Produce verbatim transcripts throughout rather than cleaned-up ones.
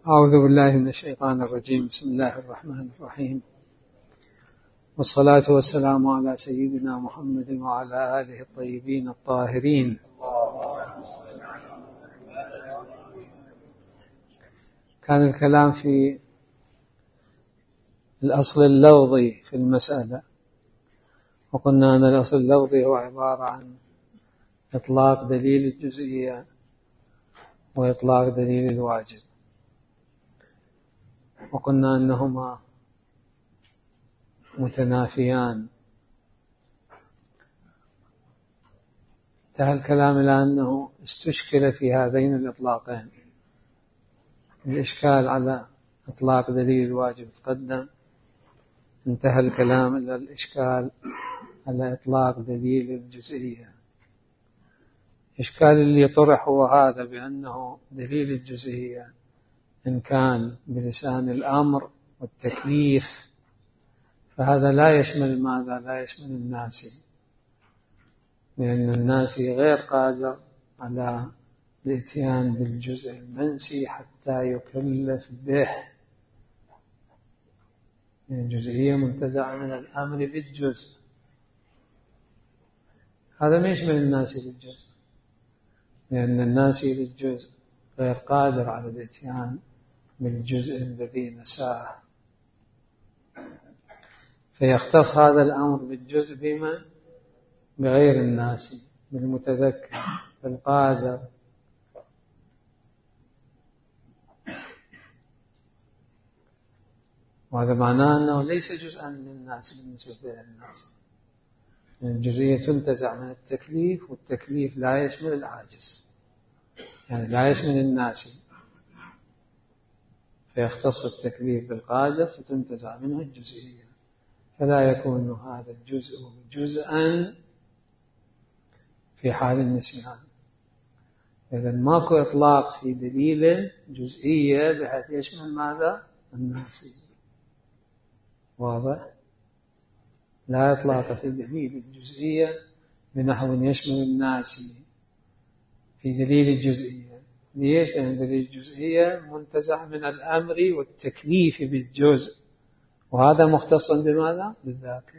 أعوذ بالله من الشيطان الرجيم. بسم الله الرحمن الرحيم، والصلاة والسلام على سيدنا محمد وعلى آله الطيبين الطاهرين. كان الكلام في الأصل اللفظي في المسألة، وقلنا أن الأصل اللفظي هو عبارة عن إطلاق دليل الجزئية وإطلاق دليل الواجب، وقلنا أنهما متنافيان. انتهى الكلام إلى أنه استشكل في هذين الإطلاقين. الإشكال على إطلاق دليل الواجب تقدم، انتهى الكلام إلى الإشكال على إطلاق دليل الجزئية. الإشكال اللي طرح هو هذا، بأنه دليل الجزئية إن كان بلسان الأمر والتكليف فهذا لا يشمل ماذا؟ لا يشمل الناسي، لأن الناسي غير قادر على الاتيان بالجزء المنسي حتى يكلف به. الجزئية منتزعة من الأمر بالجزء، هذا ما يشمل الناسي بالجزء، لأن الناسي بالجزء غير قادر على الاتيان بالجزء الذي نساه، فيختص هذا الأمر بالجزء بمن؟ بغير الناسي، بالمتذكر، بالقادر. وهذا معناه أنه ليس جزءا للناس بالنسبة للناس. الجزئية تنتزع من التكليف، والتكليف لا يشمل العاجز، يعني لا يشمل الناسي، فيختص التكليف بالقادر فتنتزع منه الجزئية، فلا يكون هذا الجزء جزءا في حال النسيان. إذن ماكو إطلاق في دليل جزئية بحيث يشمل ماذا؟ الناسي. واضح؟ لا إطلاق في دليل الجزئية بنحو يشمل الناسي في دليل الجزئية. ليش؟ لأن دليل الجزئية منتزع من الأمر والتكليف بالجزء، وهذا مختص بماذا؟ بالذاكرة.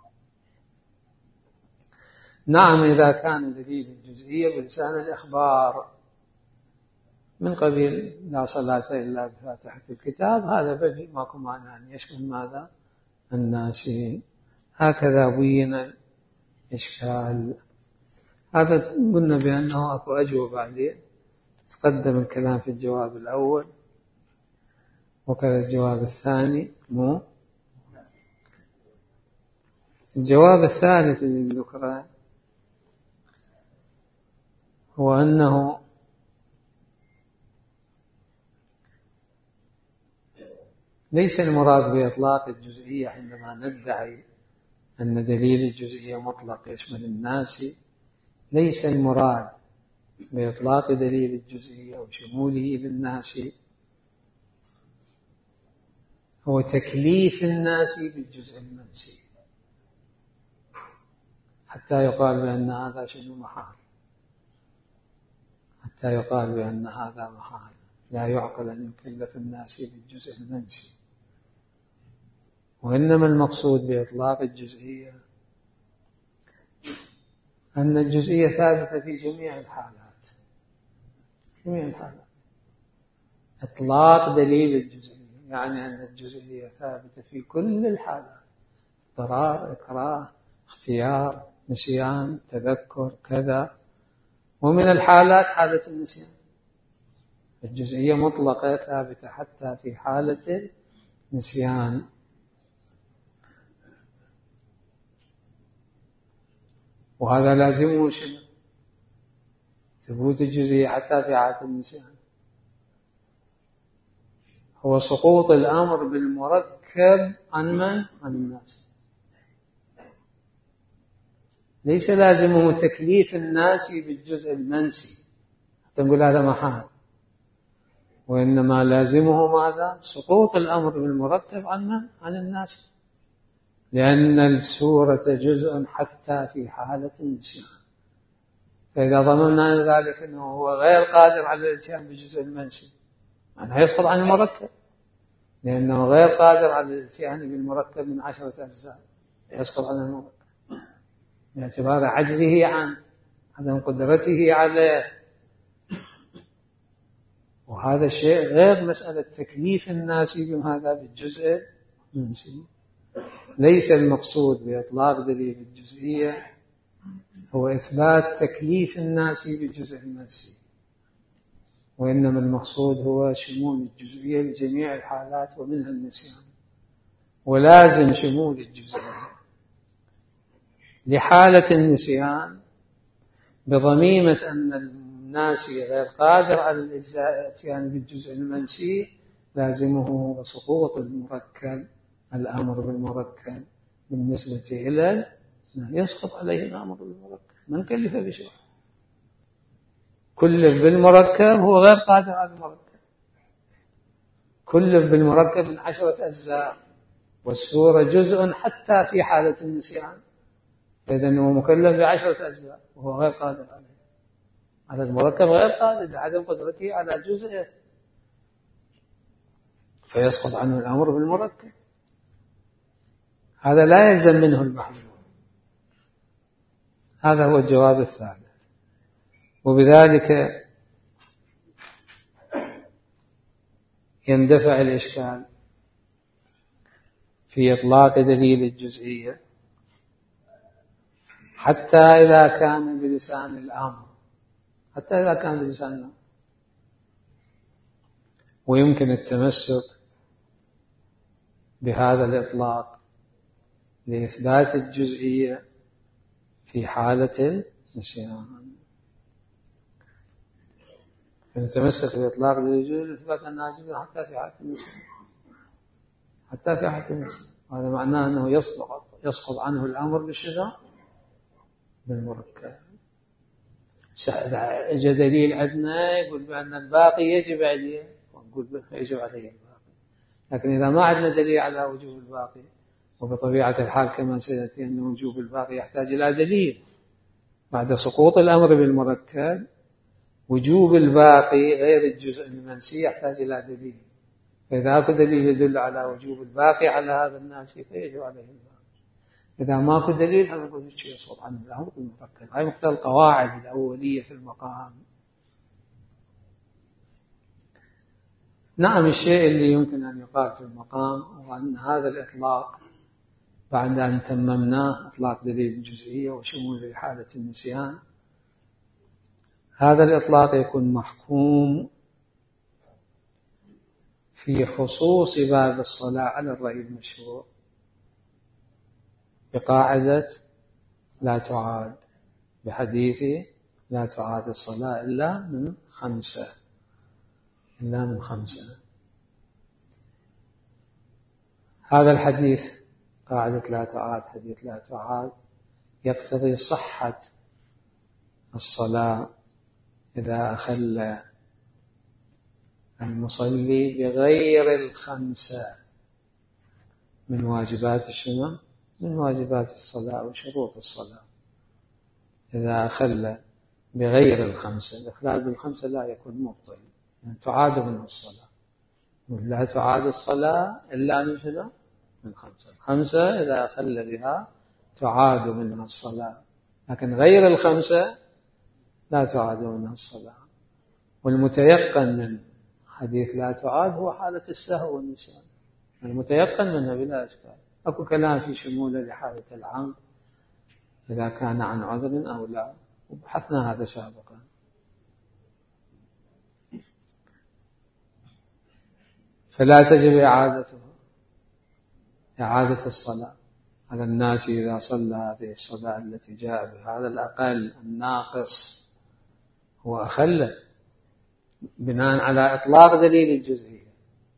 نعم، إذا كان دليل الجزئية بلسان الإخبار من قبيل لا صلاة إلا بفاتحة الكتاب، هذا بديهي ماكو معنى أن يشمل ماذا؟ الناسي. هكذا بين الإشكال. هذا قلنا بأنه أكو أجوبة عليه، تقدم الكلام في الجواب الأول وكذا الجواب الثاني. مو الجواب الثالث اللي ذكره هو أنه ليس المراد بإطلاق الجزئية عندما ندعي أن دليل الجزئية مطلق يشمل الناسي، ليس المراد بإطلاق دليل الجزئية وشموله للناسي هو تكليف الناسي بالجزء المنسي، حتى يقال بأن هذا شنو محال، حتى يقال بأن هذا محال، لا يعقل أن يكلف الناسي بالجزء المنسي. وإنما المقصود بإطلاق الجزئية أن الجزئية ثابتة في جميع الحالات، جميع الحالات. إطلاق دليل الجزئية يعني أن الجزئية ثابتة في كل الحالات: اضطرار، إكراه، اختيار، نسيان، تذكر، كذا. ومن الحالات حالة النسيان، الجزئية مطلقة ثابتة حتى في حالة النسيان. وهذا لازمه شنو؟ ثبوت الجزئية حتى في حالة النسيان، هو سقوط الأمر بالمركب عن من؟ عن الناس. ليس لازمه تكليف الناس بالجزء المنسي تنقول هذا محال، وإنما لازمه ماذا؟ سقوط الأمر بالمرتب عن من؟ عن الناس، لأن السورة جزء حتى في حالة النسيان. فإذا ضمننا ذلك أنه هو غير قادر على الاتيان بالجزء المنسي أنه يسقط عن المركب، لأنه غير قادر على الاتيان بالمركب من عشرة أجزاء، يسقط عن المركب باعتبار عجزه عن عدم قدرته عليه. وهذا الشيء غير مسألة تكليف الناس بهذا بالجزء المنسي. ليس المقصود بإطلاق دليل الجزئية هو إثبات تكليف الناس بالجزء المنسي، وإنما المقصود هو شمول الجزئية لجميع الحالات ومنها النسيان. ولازم شمول الجزئية لحالة النسيان بضميمة أن الناسي غير قادر على الاتيان بالجزء المنسي، لازمه سقوط المركب، الأمر بالمركب بالنسبة إلى يسقط عليه الأمر بالمركب. من كلف بشيء كلف بالمركب هو غير قادر على المركب، كلف بالمركب من عشرة أجزاء، والسورة جزء حتى في حالة النسيان، فإذا هو مكلف بعشرة أجزاء وهو غير قادر عليه. على المركب غير قادر لعدم قدرته على جزءه، فيسقط عنه الأمر بالمركب. هذا لا يلزم منه المحظور. هذا هو الجواب الثالث. وبذلك يندفع الإشكال في إطلاق دليل الجزئية حتى إذا كان بلسان الأمر، حتى إذا كان بلسان الأمر، ويمكن التمسك بهذا الإطلاق لإثبات الجزئية في حالة النسيان. فنتمسك بإطلاق الجزئية لإثبات أنها جزء حتى في حالة النسيان، حتى في حالة النسيان. هذا معناه أنه يسقط يسقط عنه الأمر بالشذا بالمركب. إذا دليل عندنا يقول بأن الباقي يجب عليه، ونقول يجب عليه الباقي. لكن إذا ما عندنا دليل على وجوب الباقي، وبطبيعة الحال كما سيأتي أن وجوب الباقي يحتاج إلى دليل، بعد سقوط الأمر بالمركب وجوب الباقي غير الجزء المنسي يحتاج إلى دليل. فإذا أكو دليل يدل على وجوب الباقي على هذا الناسي فيجب عليه الباقي. إذا ما أكو دليل هم نقول شيء يسقط عن الأمر بالمركب. هاي مقتضى القواعد الأولية في المقام. نعم، الشيء اللي يمكن أن يقال في المقام هو أن هذا الإطلاق بعد أن تممناه إطلاق دليل الجزئية وشمول حالة النسيان، هذا الإطلاق يكون محكوم في خصوص باب الصلاة على الرأي المشهور بقاعدة لا تعاد، بحديث لا تعاد الصلاة إلا من خمسة إلا من خمسة. هذا الحديث قاعدة لا تعاد، حديث لا تعاد يقتضي صحة الصلاة إذا أخل المصلي بغير الخمسة من واجبات الشنو؟ من واجبات الصلاة وشروط الصلاة. إذا أخل بغير الخمسة، الإخلال بالخمسة لا يكون مبطل، يعني تعاد منه الصلاة. لا تعاد الصلاة إلا من شنو؟ من خمسة. الخمسة إذا أخل بها تعاد منها الصلاة، لكن غير الخمسة لا تعاد منها الصلاة. والمتيقن من حديث لا تعاد هو حالة السهو والنسيان، المتيقن منها بلا إشكال. أكو كلام في شموله لحالة العمد إذا كان عن عذر أو لا، وبحثنا هذا سابقا. فلا تجب إعادته، إعادة الصلاة على الناس إذا صلى هذه الصلاة التي جاء بهذا الأقل الناقص هو أخل بناء على إطلاق دليل الجزئية،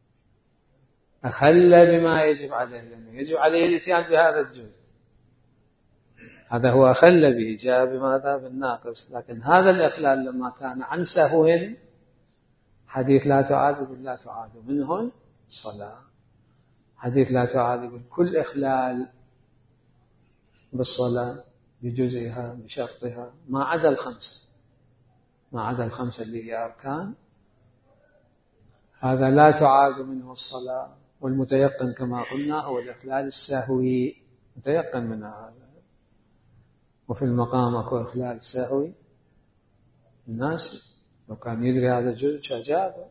أخل بما يجب عليه، لأنه يجب عليه الاتيان بهذا الجزء، هذا هو أخل به، جاء بماذا؟ بالناقص. لكن هذا الإخلال لما كان عن سهو، حديث لا تعاد يقول لا تعاد منه الصلاة. حديث لا تعاد يقول كل إخلال بالصلاة بجزئها بشرطها ما عدا الخمسة، ما عدا الخمسة اللي هي أركان، هذا لا تعاد منه الصلاة. والمتيقن كما قلنا هو الإخلال السهوي، متيقن من هذا. وفي المقام أكو إخلال سهوي الناس لو كان يدري هذا الجزء أجابه،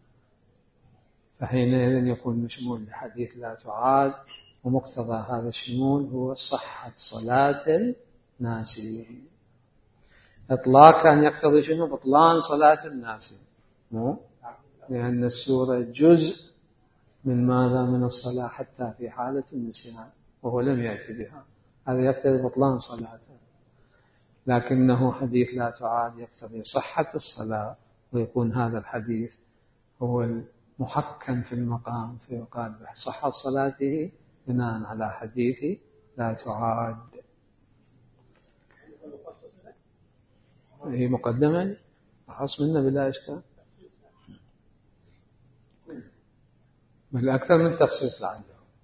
فحينئذ يكون مشمول لحديث لا تعاد، ومقتضى هذا الشمول هو صحة صلاة الناس. إطلاق كان يقتضي شنو؟ بطلان صلاة الناس، مو لأن السورة جزء من ماذا؟ من الصلاة حتى في حالة النسيان، وهو لم يأتي بها، هذا يقتضي بطلان صلاته. لكنه حديث لا تعاد يقتضي صحة الصلاة، ويكون هذا الحديث هو المحكم في المقام، فيقال بصحة صلاته بناء على حديث لا تعاد. هي مقدمة أخص منه بلا إشكال، بل أكثر من تخصيص لعله.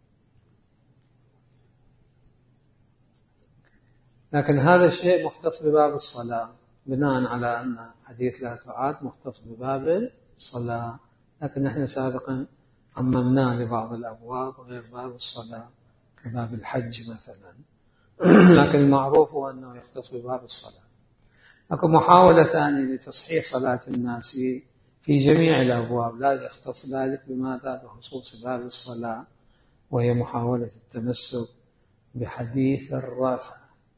لكن هذا الشيء مختص بباب الصلاة، بناء على أن حديث لا تعاد مختص بباب الصلاة. لكن نحن سابقا عممنا لبعض الأبواب غير باب الصلاة كباب الحج مثلا، لكن المعروف هو أنه يختص بباب الصلاة. أكو محاولة ثانية لتصحيح صلاة الناس في جميع الأبواب، لا يختص ذلك بماذا؟ بخصوص باب الصلاة، وهي محاولة التمسك بحديث الرفع.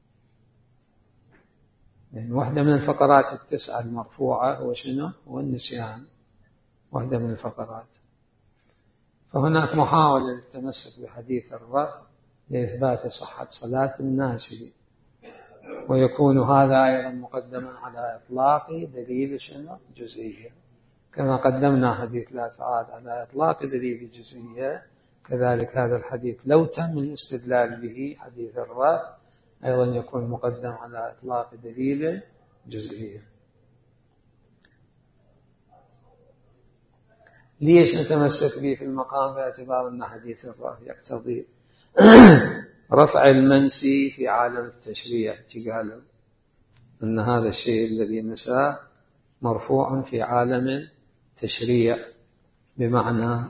يعني واحدة من الفقرات التسعة المرفوعة هو شنو؟ هو النسيان، واحدة من الفقرات. فهناك محاولة للتمسك بحديث الرفع لإثبات صحة صلاة الناس، ويكون هذا أيضا مقدما على إطلاق دليل شنو؟ جزئية، كما قدمنا حديث لا تعاد على إطلاق دليل الجزئية، كذلك هذا الحديث لو تم الاستدلال به حديث الرفع أيضا يكون مقدم على إطلاق دليل جزئية. ليش نتمسك به في المقام؟ باعتبار أن حديث الرفع يقتضي رفع المنسي في عالم التشريع، قالوا أن هذا الشيء الذي نساه مرفوع في عالم التشريع، بمعنى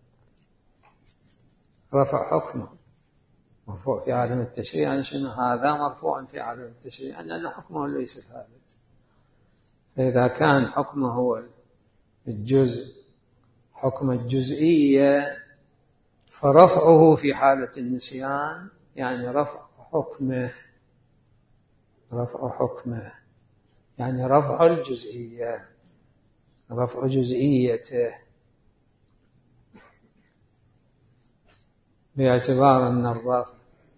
رفع حكمه مرفوع في عالم التشريع. يعني شنو هذا؟ مرفوع في عالم التشريع، يعني أن حكمه ليس ثابت. فإذا كان حكمه هو الجزء حكم الجزئية، فرفعه في حالة النسيان يعني رفع حكمه، رفع حكمه يعني رفع الجزئية، رفع جزئيته، باعتبار أن الرفع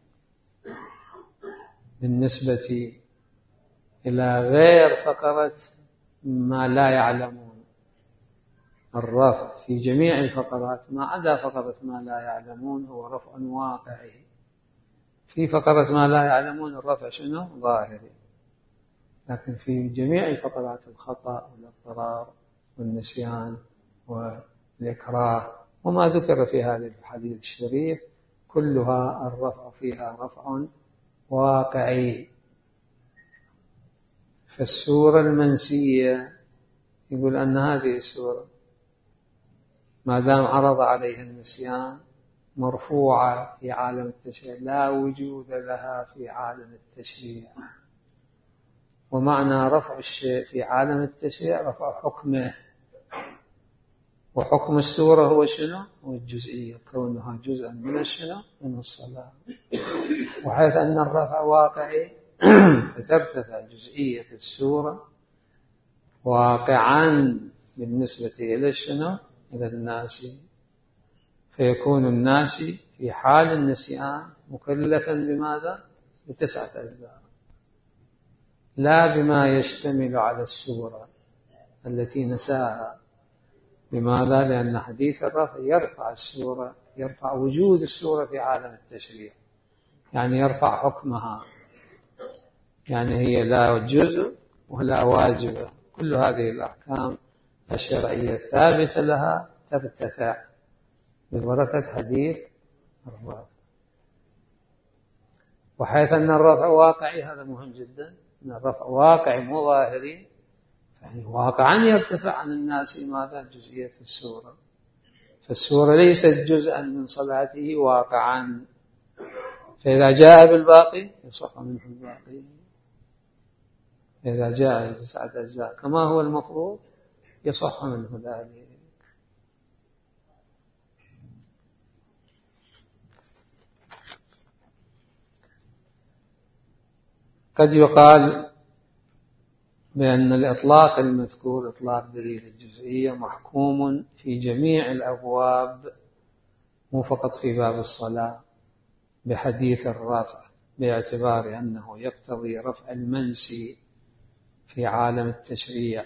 بالنسبة إلى غير فقرة ما لا يعلمون، الرفع في جميع الفقرات ما عدا فقرة ما لا يعلمون هو رفع واقعي. في فقرة ما لا يعلمون الرفع شنو؟ ظاهري. لكن في جميع الفقرات الخطأ والاضطرار والنسيان والإكراه وما ذكر في هذا الحديث الشريف كلها الرفع فيها رفع واقعي. فالسورة المنسية يقول أن هذه السورة ما دام عرض عليها النسيان مرفوعة في عالم التشريع، لا وجود لها في عالم التشريع. ومعنى رفع الشيء في عالم التشريع رفع حكمه، وحكم السورة هو شنو؟ هو الجزئية، كونها جزءا من الشنو؟ من الصلاة. وحيث أن الرفع واقعي فترتفع جزئية السورة واقعا بالنسبة إلى الشنو؟ إلى الناس، فيكون الناس في حال النسيان مكلفا بماذا؟ بتسعة أجزاء، لا بما يشتمل على السورة التي نساها. لماذا؟ لأن حديث الرفع يرفع السورة، يرفع وجود السورة في عالم التشريع، يعني يرفع حكمها، يعني هي لا جزء ولا واجبة. كل هذه الأحكام الشرعية الثابتة لها ترتفع ببركة حديث الرفع. وحيث أن الرفع واقعي، هذا مهم جدا، أن الرفع واقعي مو ظاهري، يعني واقعا يرتفع عن الناس ماذا؟ جزئية السورة. فالسورة ليست جزءا من صلاته واقعا، فإذا جاء بالباقي يصح منه الباقي، إذا جاء بتسعة أجزاء كما هو المفروض يصح منه ذلك. قد يقال بأن الإطلاق المذكور إطلاق دليل الجزئية محكوم في جميع الأبواب مو فقط في باب الصلاة بحديث الرفع، باعتبار أنه يقتضي رفع المنسي في عالم التشريع،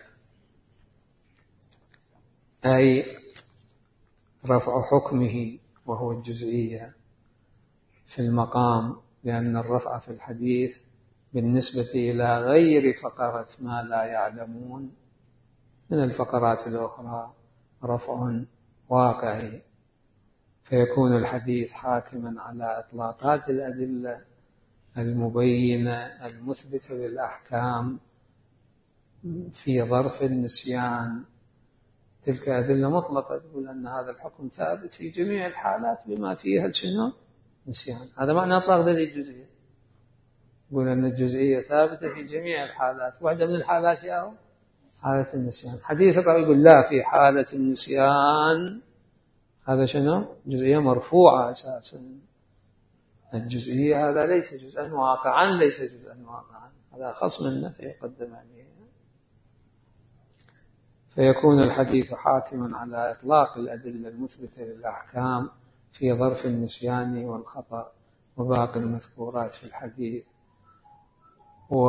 أي رفع حكمه وهو الجزئية في المقام، لأن الرفع في الحديث بالنسبة إلى غير فقرة ما لا يعلمون من الفقرات الأخرى رفع واقعي، فيكون الحديث حاكما على إطلاقات الأدلة المبينة المثبتة للأحكام في ظرف النسيان. تلك أدلة مطلقة تقول أن هذا الحكم ثابت في جميع الحالات بما فيها شنو؟ نسيان. هذا معنى إطلاق دليل الجزئية، يقول أن الجزئية ثابتة في جميع الحالات، واحدة من الحالات أو حالة النسيان. حديث الرأي يقول لا في حالة النسيان، هذا شنو؟ جزئية مرفوعة أساسا. الجزئية هذا ليس جزءا واقعا، ليس جزءا واقعا، هذا خص منه فيقدم عليه. فيكون الحديث حاكما على إطلاق الأدلة المثبتة للأحكام في ظرف النسيان والخطأ وباقي المذكورات في الحديث. و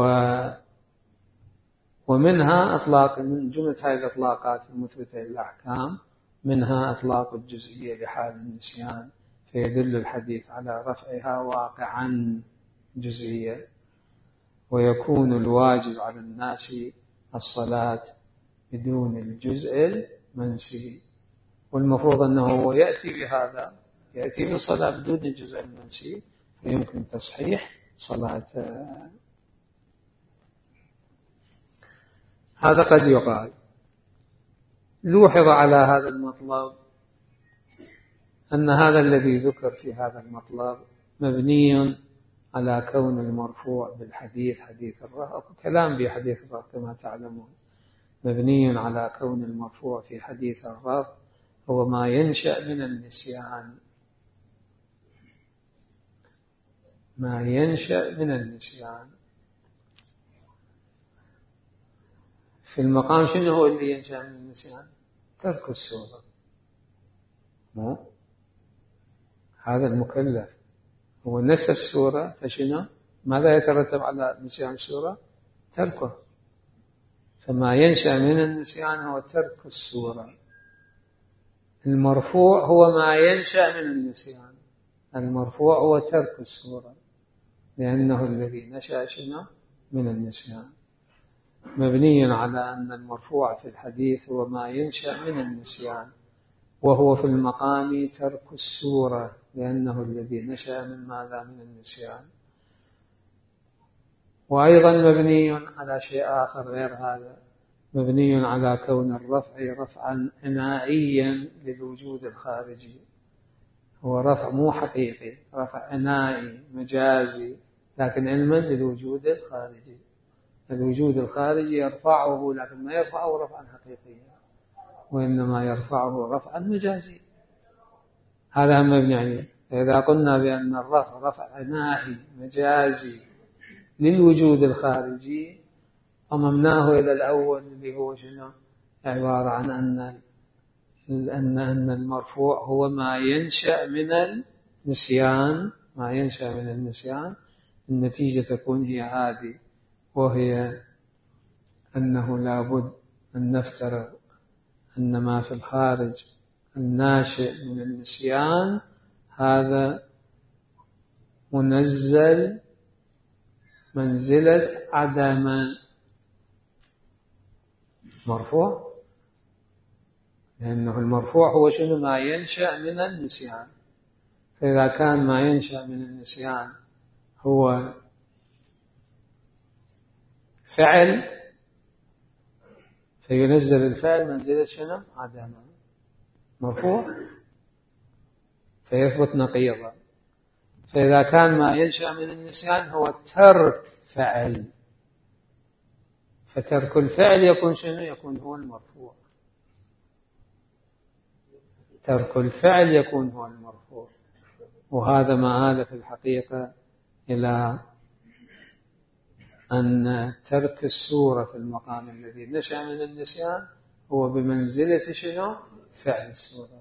ومنها أطلاق من جملة هذه الإطلاقات المثبتة للأحكام منها إطلاق الجزئية لحال النسيان، فيدل الحديث على رفعها واقعا جزئية. ويكون الواجب على الناس الصلاة بدون الجزء المنسي، والمفروض أنه يأتي بهذا، يأتي بالصلاة بدون الجزء المنسي فيمكن تصحيح صلاته. هذا قد يقال. لوحظ على هذا المطلب أن هذا الذي ذكر في هذا المطلب مبني على كون المرفوع بالحديث حديث الرفع، كلام بحديث الرفع كما تعلمون، مبني على كون المرفوع في حديث الرفع هو ما ينشأ من النسيان، ما ينشأ من النسيان. في المقام شنو هو اللي ينشأ من النسيان؟ ترك السورة، مو هذا المكلف هو نسى السورة، فشنو ماذا يترتب على نسيان السورة؟ تركه. فما ينشأ من النسيان هو ترك السورة. المرفوع هو ما ينشأ من النسيان، المرفوع هو ترك السورة لأنه الذي نشأ شنو من النسيان. مبني على أن المرفوع في الحديث هو ما ينشأ من النسيان، وهو في المقام ترك السورة لأنه الذي نشأ من ماذا؟ من النسيان. وأيضا مبني على شيء آخر غير هذا، مبني على كون الرفع رفعا عنائيا للوجود الخارجي، هو رفع مو حقيقي، رفع عنائي مجازي لكن علما للوجود الخارجي. الوجود الخارجي يرفعه لكن ما يرفعه رفعا حقيقيا، وإنما يرفعه رفعا مجازي. هذا مبني عليه. فإذا قلنا بأن الرفع رفع عنائي مجازي للوجود الخارجي ضممناه إلى الأول اللي هو شنو؟ عبارة عن أن أن أن المرفوع هو ما ينشأ من النسيان، ما ينشأ من النسيان. النتيجة تكون هي هذه، وهي أنه لابد أن نفترض أن ما في الخارج الناشئ من النسيان هذا منزل منزلة عدم مرفوع، لأنه المرفوع هو شنو؟ ما ينشأ من النسيان. فإذا كان ما ينشأ من النسيان هو فعل فينزل الفعل منزلة شنو؟ عدم مرفوع. فيثبت نقيضا. فإذا كان ما ينشأ من النسيان هو ترك فعل، فترك الفعل يكون شنو؟ يكون هو المرفوع. ترك الفعل يكون هو المرفوع، وهذا ما آل في الحقيقة إلى أن ترك السورة في المقام الذي نشأ من النسيان هو بمنزلة شنو؟ فعل السورة،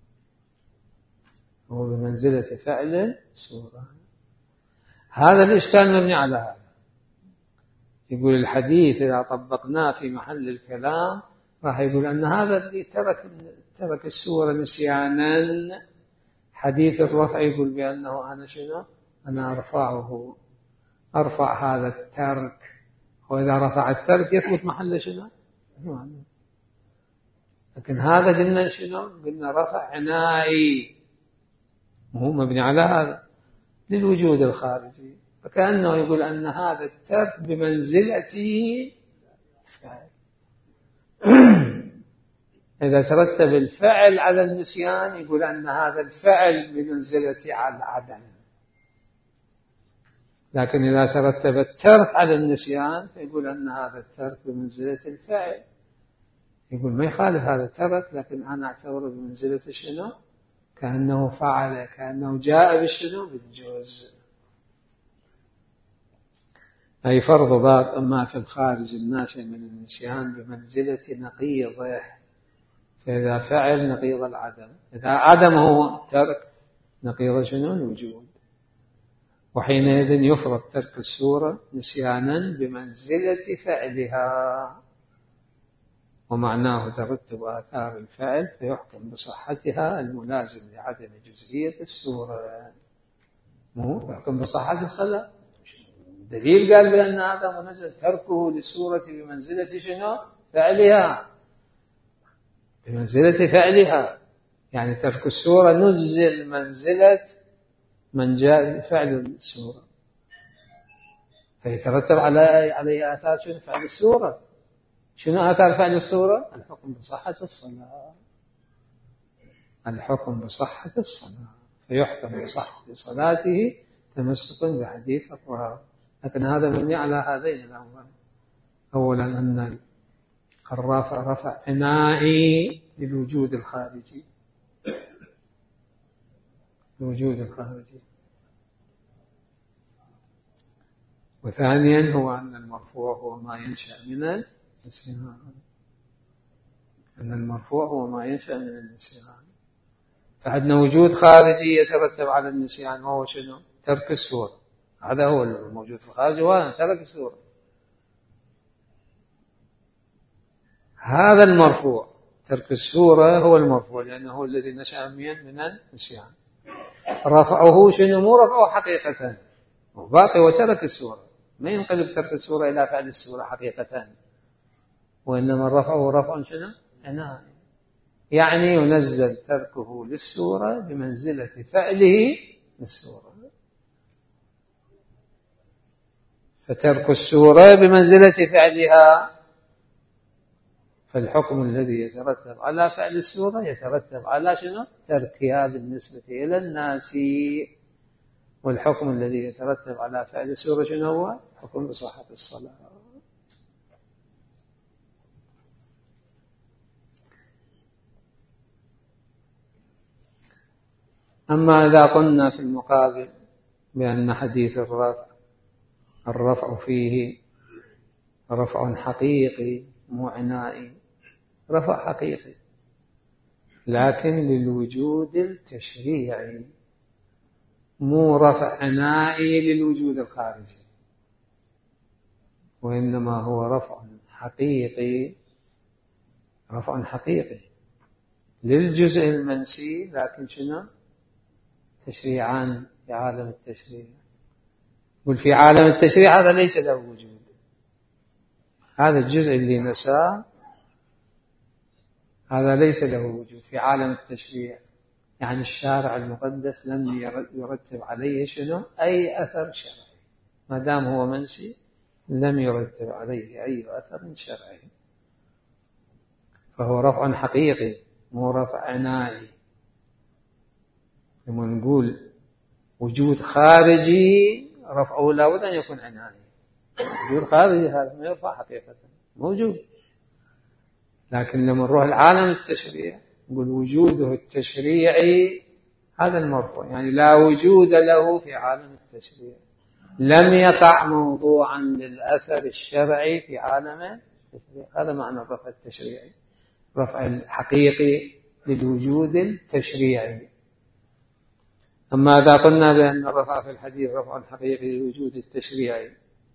هو بمنزلة فعل السورة. هذا الإشكال مبني على هذا. يقول الحديث إذا طبقناه في محل الكلام راح يقول أن هذا اللي ترك ترك السورة نسيانا، حديث الرفع يقول بأنه أنا شنو؟ أنا أرفعه، أرفع هذا الترك. وإذا رفع الترك يثبت محل شنو؟ لكن هذا قلنا شنو؟ قلنا رفع عنائي، وهو مبني على هذا للوجود الخارجي، فكأنه يقول أن هذا الترك بمنزلته فعل. إذا ترتب الفعل على النسيان يقول أن هذا الفعل بمنزلة على العدم، لكن إذا ترتب الترك على النسيان فيقول أن هذا الترك بمنزلة الفعل. يقول ما يخالف هذا ترك، لكن أنا أعتبره بمنزلة شنو؟ كأنه فعل، كأنه جاء بشنو؟ بالجزء. أي فرض باب ما في الخارج الناشئ من النسيان بمنزلة نقيضه، فإذا فعل نقيض العدم، إذا عدم هو ترك نقيض شنو؟ الوجود. وحينئذ يفرض ترك السورة نسيانا بمنزلة فعلها، ومعناه ترتب آثار الفعل فيحكم بصحتها الملازم لعدم جزئية السورة. مو يحكم بصحة الصلاة، دليل قال بأن هذا منزل تركه للسورة بمنزلة شنو؟ فعلها، بمنزلة فعلها، يعني ترك السورة نزل منزلة من جاء فعل السورة، فيترتب على عليه آثار شنو؟ فعل السورة. شنو آثار فعل السورة؟ الحكم بصحة الصلاة، الحكم بصحة الصلاة، فيحكم بصحة صلاته تمسكا بحديث الرهاب. لكن هذا مبني على هذين الأمرين: أولا أن الرافع رفع عنائي للوجود الخارجي، الوجود الخارجي. وثانيا هو أن المرفوع هو ما ينشأ من النسيان، أن المرفوع هو ما ينشأ من النسيان. فعندنا وجود خارجي يترتب على النسيان وهو شنو؟ ترك السورة. هذا هو الموجود في الخارج، وأنا ترك السورة. هذا المرفوع ترك السورة هو المرفوع، لأنه هو الذي نشأ من النسيان. رفعه شنو؟ مو رفعه حقيقة، وباقي وترك السورة، ما ينقلب ترك السورة إلى فعل السورة حقيقة، وإنما رفعه رفع شنو؟ عناء، يعني ينزل تركه للسورة بمنزلة فعله للسورة. فترك السورة بمنزلة فعلها، فالحكم الذي يترتب على فعل السورة يترتب على شنو؟ تركها بالنسبة إلى الناس. والحكم الذي يترتب على فعل السورة شنو هو؟ حكم بصحة الصلاة. أما إذا قلنا في المقابل بأن حديث الرفع الرفع فيه رفع حقيقي مو عنائي، رفع حقيقي لكن للوجود التشريعي، مو رفع عنائي للوجود الخارجي، وإنما هو رفع حقيقي، رفع حقيقي للجزء المنسي، لكن شنو؟ تشريعان في عالم التشريع. قل في عالم التشريع هذا ليس له وجود، هذا الجزء اللي نساه هذا ليس له وجود في عالم التشريع، يعني الشارع المقدس لم يرتب عليه شنو؟ أي أثر شرعي، ما دام هو منسي لم يرتب عليه أي أثر شرعي، فهو رفع حقيقي مو رفع عنائي. لما نقول وجود خارجي رفعه لا بد أن يكون عناني. وجود خارجي هذا ما يرفع حقيقة، موجود. لكن لما نروح العالم التشريع نقول وجوده التشريعي هذا المرفوع، يعني لا وجود له في عالم التشريع، لم يقع موضوعا للأثر الشرعي في عالم التشريع. هذا معنى الرفع التشريعي، رفع الحقيقي للوجود التشريعي. أما إذا قلنا بأن الرفع في الحديث رفع حقيقي للوجود التشريعي،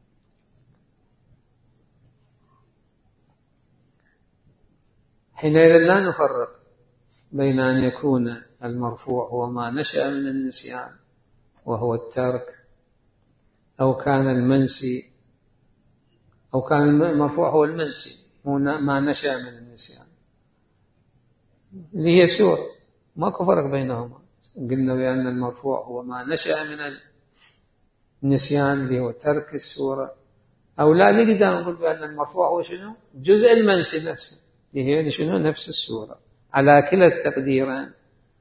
حينئذ لا نفرق بين أن يكون المرفوع هو ما نشأ من النسيان وهو الترك، أو كان المنسي أو كان المرفوع هو المنسي ما نشأ من النسيان، اللي هي سور، ماكو فرق بينهما. قلنا بأن المرفوع هو ما نشأ من النسيان اللي هو ترك السورة، أو لا نقدر نقول بأن المرفوع هو شنو؟ جزء المنسي نفسه اللي هي شنو؟ نفس السورة. على كلا التقديرين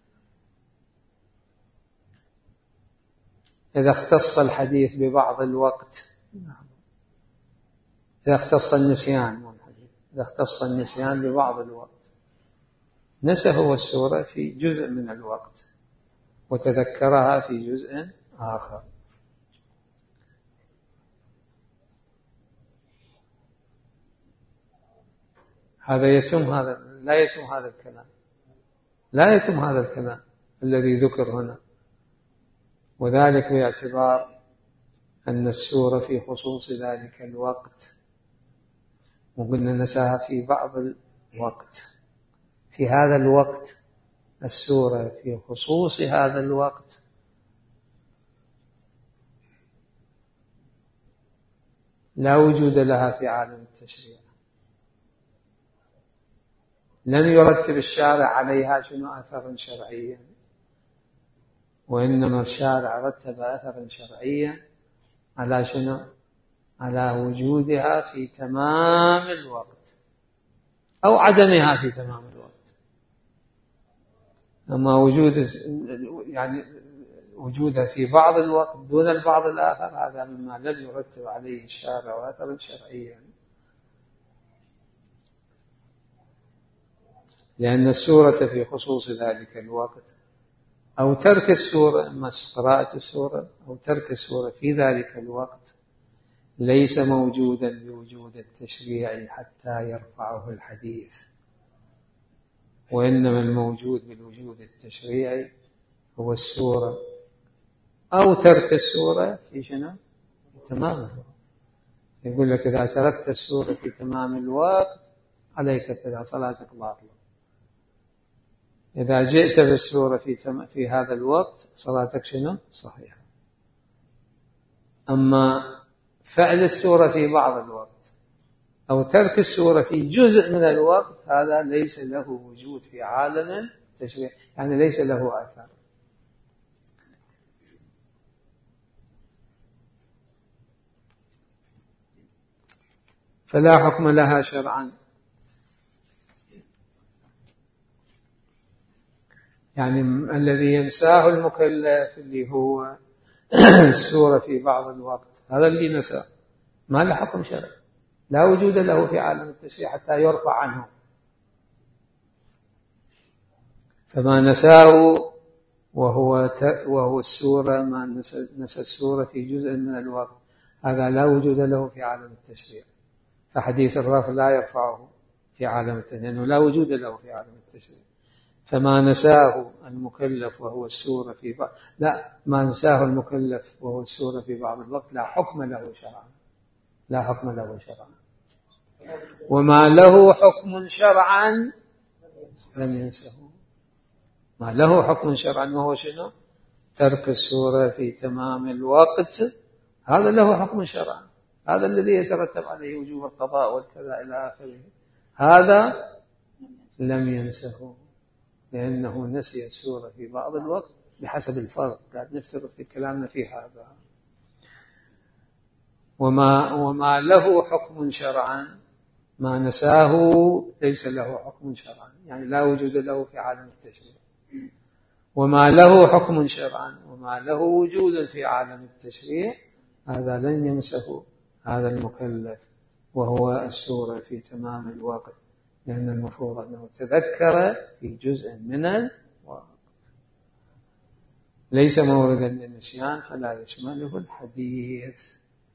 إذا اختص الحديث ببعض الوقت، إذا اختص النسيان مو الحديث، إذا اختص النسيان ببعض الوقت، نسى هو السورة في جزء من الوقت وتذكرها في جزء آخر. هذا يتم هذا لا يتم هذا الكلام، لا يتم هذا الكلام الذي ذكر هنا، وذلك باعتبار أن السورة في خصوص ذلك الوقت، وقلنا نساها في بعض الوقت، في هذا الوقت السورة في خصوص هذا الوقت لا وجود لها في عالم التشريع، لم يرتب الشارع عليها شنو أثرا شرعيا، وإنما الشارع رتب أثرا شرعيا على شنو؟ على وجودها في تمام الوقت أو عدمها في تمام الوقت. أما وجود يعني وجودها في بعض الوقت دون البعض الآخر هذا مما لم يرتب عليه الشارع أثرا شرعيا، لأن السورة في خصوص ذلك الوقت أو ترك السورة، إما قراءة السورة أو ترك السورة في ذلك الوقت ليس موجودا بوجود التشريع حتى يرفعه الحديث، وإنما الموجود بالوجود التشريعي هو السورة أو ترك السورة في شنو؟ في تمام الوقت. يقول لك إذا تركت السورة في تمام الوقت عليك كذا، صلاتك باطلة. إذا جئت بالسورة في, تم... في هذا الوقت صلاتك شنو؟ صحيحة. أما فعل السورة في بعض الوقت أو ترك السورة في جزء من الوقت هذا ليس له وجود في عالم التشريع، يعني ليس له أثر. فلا حكم لها شرعا، يعني الذي ينساه المكلف اللي هو السورة في بعض الوقت هذا اللي نساه ما له حكم شرعي، لا وجود له في عالم التشريع حتى يرفع عنه. فما نساه وهو وهو السورة، ما نسى السورة في جزء من الوقت هذا لا وجود له في عالم التشريع، فحديث الرفع لا يرفعه في عالم التشريع لأنه لا وجود له في عالم التشريع. فما نساه المكلف وهو السورة في بعض لا ما نساه المكلف وهو السورة في بعض الوقت لا حكم له شرعا، لا حكم له شرعا. وما له حكم شرعا لم ينسه، ما له حكم شرعا وهو شنو؟ ترك السورة في تمام الوقت، هذا له حكم شرعا، هذا الذي يترتب عليه وجوب القضاء والكذا إلى آخره، هذا لم ينسه لأنه نسي السورة في بعض الوقت بحسب الفرق، قاعد نفترض في كلامنا في هذا. وما, وما له حكم شرعا ما نساه ليس له حكم شرعا، يعني لا وجود له في عالم التشريع. وما له حكم شرعا وما له وجود في عالم التشريع هذا لن يمسه هذا المكلف وهو السورة في تمام الوقت، لأن المفروض أنه تذكر في جزء من الوقت، ليس موردا للنسيان فلا يشمله الحديث.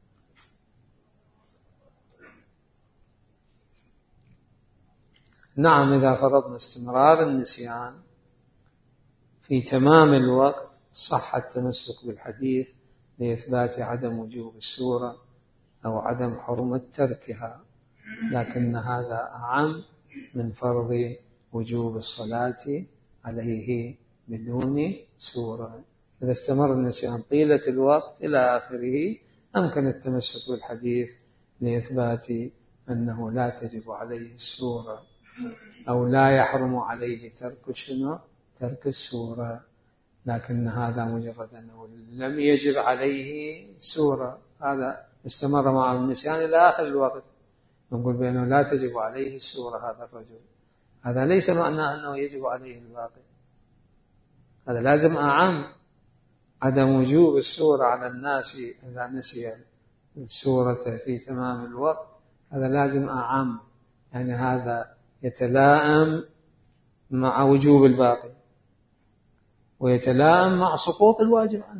نعم، إذا فرضنا استمرار النسيان في تمام الوقت صح التمسك بالحديث لإثبات عدم وجوب السورة أو عدم حرمة تركها، لكن هذا أعم من فرض وجوب الصلاة عليه بدون سورة. إذا استمر النسيان طيلة الوقت إلى آخره أمكن التمسك بالحديث لإثبات أنه لا تجب عليه السورة أو لا يحرم عليه ترك شنو؟ ترك السورة، لكن هذا مجرد أنه لم يجب عليه سورة، هذا استمر مع النسيان إلى آخر الوقت، نقول بأنه لا تجب عليه السورة هذا الرجل، هذا ليس معناه أنه يجب عليه الباقي، هذا لازم أعم. عدم وجوب السورة على الناس إذا نسي السورة في تمام الوقت هذا لازم أعم، يعني هذا يتلائم مع وجوب الباقي ويتلائم مع سقوط الواجب عنه.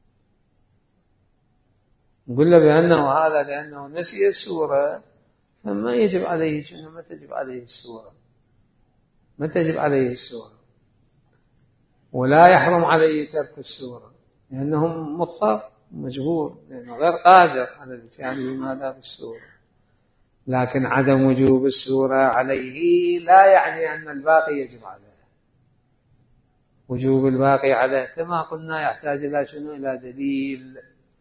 نقول له بأنه هذا لأنه نسي السورة فما يجب عليه شنو؟ ما تجب عليه السورة، ما تجب عليه السورة، ولا يحرم عليه ترك السورة لأنه مضطر مجبور لأنه غير قادر على الاتيان بماذا بالسورة. لكن عدم وجوب السورة عليه لا يعني أن الباقي يجب عليه، وجوب الباقي عليه كما قلنا يحتاج إلى شنو؟ إلى دليل.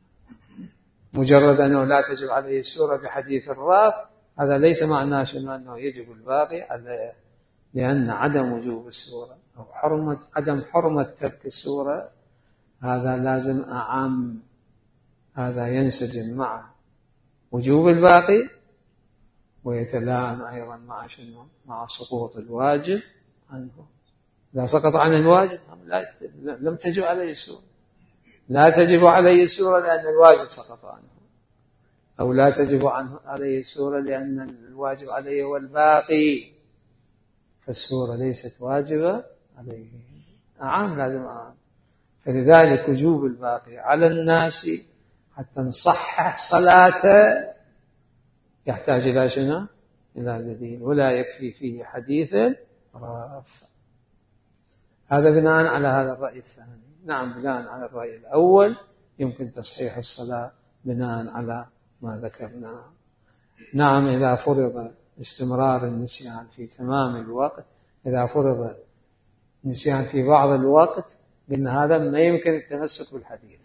مجرد أنه لا تجب عليه السورة بحديث الراف هذا ليس معناه شنو؟ أنه يجب الباقي عليه، لأن عدم وجوب السورة أو حرمة عدم حرمة ترك السورة هذا لازم أعم، هذا ينسجم مع وجوب الباقي ويتلائم أيضا مع شنو؟ مع سقوط الواجب عنه. إذا سقط عنه الواجب لم تجب عليه السورة، لا تجب عليه السورة لأن الواجب سقط عنه، أو لا تجب عنه عليه السورة لأن الواجب عليه هو الباقي، فالسورة ليست واجبة عليه، أعام لازم أعام. فلذلك وجوب الباقي على الناس حتى نصحح صلاته يحتاج إلى شنو؟ إلى دليل، ولا يكفي فيه حديث راف. هذا بناء على هذا الرأي الثاني. نعم، بناء على الرأي الأول يمكن تصحيح الصلاة بناء على ما ذكرنا. نعم، إذا فرض استمرار النسيان في تمام الوقت، إذا فرض النسيان في بعض الوقت قلنا هذا ما يمكن التمسك بالحديث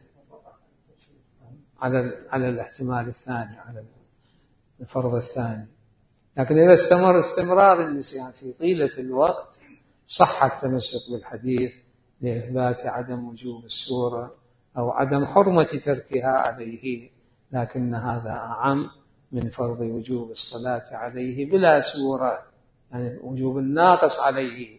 على على الاحتمال الثاني، على الفرض الثاني. لكن إذا استمر استمرار النسيان في طيلة الوقت صح التمسك بالحديث لإثبات عدم وجوب السورة أو عدم حرمة تركها عليه، لكن هذا أعم من فرض وجوب الصلاة عليه بلا سورة، يعني وجوب الناقص عليه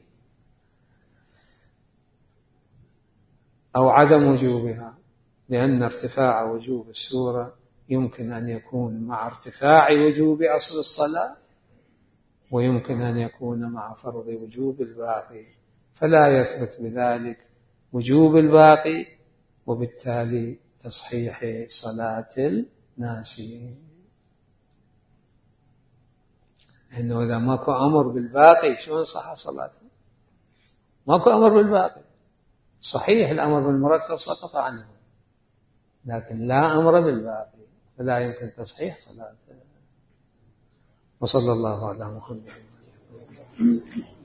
أو عدم وجوبها، لأن ارتفاع وجوب السورة يمكن أن يكون مع ارتفاع وجوب أصل الصلاة، ويمكن أن يكون مع فرض وجوب الباقي، فلا يثبت بذلك وجوب الباقي وبالتالي تصحيح صلاة الناس. إنه إذا ماكو أمر بالباقي شلون صح صلاته؟ ماكو أمر بالباقي، صحيح الأمر بالمركب سقط عنه لكن لا أمر بالباقي، فلا يمكن تصحيح صلاته. وصلى الله على محمد.